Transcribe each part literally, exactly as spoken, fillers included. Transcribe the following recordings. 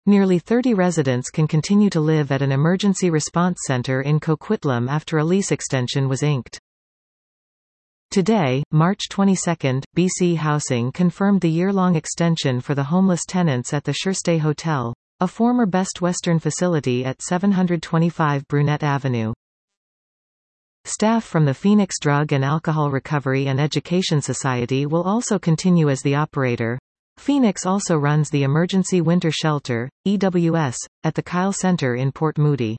Nearly thirty residents can continue to live at an emergency response center in Coquitlam after a lease extension was inked. Today, March twenty-second, B C Housing confirmed the year-long extension for the homeless tenants at the Surestay Hotel, a former Best Western facility at seven twenty-five Brunette Avenue. Staff from the Phoenix Drug and Alcohol Recovery and Education Society will also continue as the operator. Phoenix also runs the Emergency Winter Shelter, E W S, at the Kyle Center in Port Moody.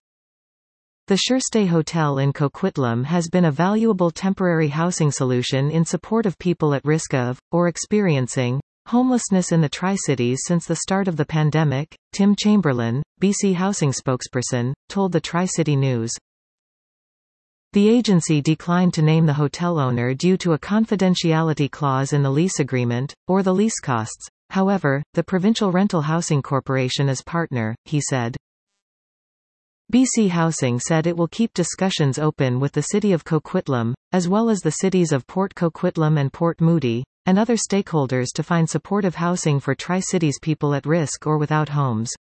The Surestay Hotel in Coquitlam has been a valuable temporary housing solution in support of people at risk of, or experiencing, homelessness in the Tri-Cities since the start of the pandemic, Tim Chamberlain, B C Housing spokesperson, told the Tri-City News. The agency declined to name the hotel owner due to a confidentiality clause in the lease agreement, or the lease costs. However, the Provincial Rental Housing Corporation is partner, he said. B C Housing said it will keep discussions open with the City of Coquitlam, as well as the cities of Port Coquitlam and Port Moody, and other stakeholders to find supportive housing for Tri-Cities people at risk or without homes.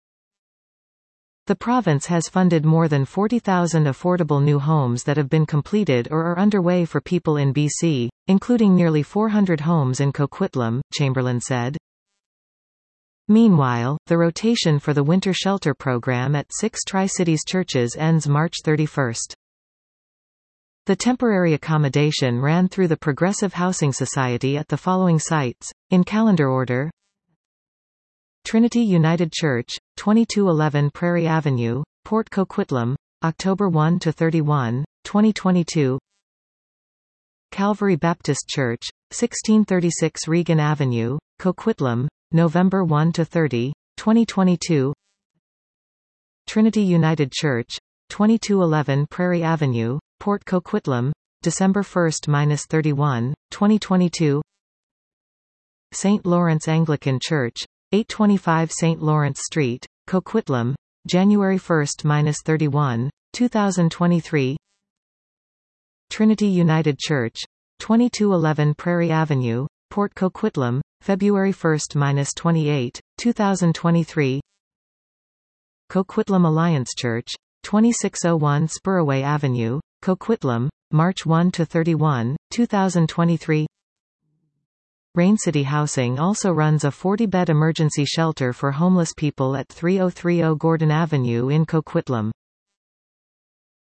The province has funded more than forty thousand affordable new homes that have been completed or are underway for people in B C, including nearly four hundred homes in Coquitlam, Chamberlain said. Meanwhile, the rotation for the winter shelter program at six Tri-Cities churches ends March thirty-first. The temporary accommodation ran through the Progressive Housing Society at the following sites, in calendar order: Trinity United Church, twenty-two eleven Prairie Avenue, Port Coquitlam, October first to thirty-first, twenty twenty-two. Calvary Baptist Church, sixteen thirty-six Regan Avenue, Coquitlam, November first to thirtieth, twenty twenty-two. Trinity United Church, twenty-two eleven Prairie Avenue, Port Coquitlam, December first to thirty-first, twenty twenty-two. Saint Lawrence Anglican Church, eight twenty-five Saint Lawrence Street, Coquitlam, January first to thirty-first, two thousand twenty-three. Trinity United Church, twenty-two eleven Prairie Avenue, Port Coquitlam, February first to twenty-eighth, two thousand twenty-three. Coquitlam Alliance Church, twenty-six oh one Spurway Avenue, Coquitlam, March first to thirty-first, two thousand twenty-three. Rain City Housing also runs a forty bed emergency shelter for homeless people at thirty thirty Gordon Avenue in Coquitlam.